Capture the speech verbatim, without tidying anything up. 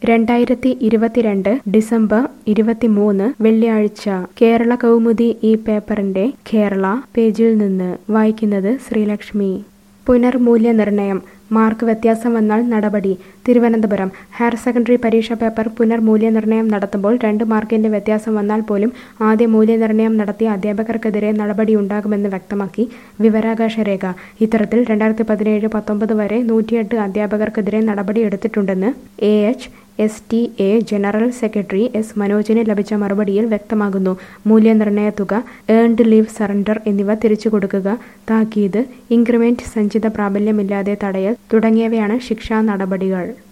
രണ്ടായിരത്തി ഇരുപത്തിരണ്ട് ഡിസംബർ ഇരുപത്തിമൂന്ന് വെള്ളിയാഴ്ച കേരള കൗമുദി ഈ പേപ്പറിന്റെ കേരള പേജിൽ നിന്ന് വായിക്കുന്നത് ശ്രീലക്ഷ്മി. പുനർമൂല്യനിർണയം മാർക്ക് വ്യത്യാസം വന്നാൽ നടപടി. തിരുവനന്തപുരം ഹയർ സെക്കൻഡറി പരീക്ഷാ പേപ്പർ പുനർമൂല്യനിർണയം നടത്തുമ്പോൾ രണ്ട് മാർക്കിന്റെ വ്യത്യാസം വന്നാൽ പോലും ആദ്യ മൂല്യനിർണയം നടത്തിയ അധ്യാപകർക്കെതിരെ നടപടിയുണ്ടാകുമെന്ന് വ്യക്തമാക്കി വിവരാകാശ രേഖ. ഇത്തരത്തിൽ രണ്ടായിരത്തി പതിനേഴ് പത്തൊമ്പത് വരെ നൂറ്റിയെട്ട് അധ്യാപകർക്കെതിരെ നടപടിയെടുത്തിട്ടുണ്ടെന്ന് A H S T A general secretary S മനോജിന് ലഭിച്ച മറുപടിയിൽ വ്യക്തമാകുന്നു. മൂല്യനിർണയ തുക, ഏൺഡ് ലീവ് സറണ്ടർ എന്നിവ തിരിച്ചു കൊടുക്കുക, താക്കീത്, ഇൻക്രിമെന്റ് സഞ്ചിത പ്രാബല്യമില്ലാതെ തടയൽ തുടങ്ങിയവയാണ് ശിക്ഷാ നടപടികൾ.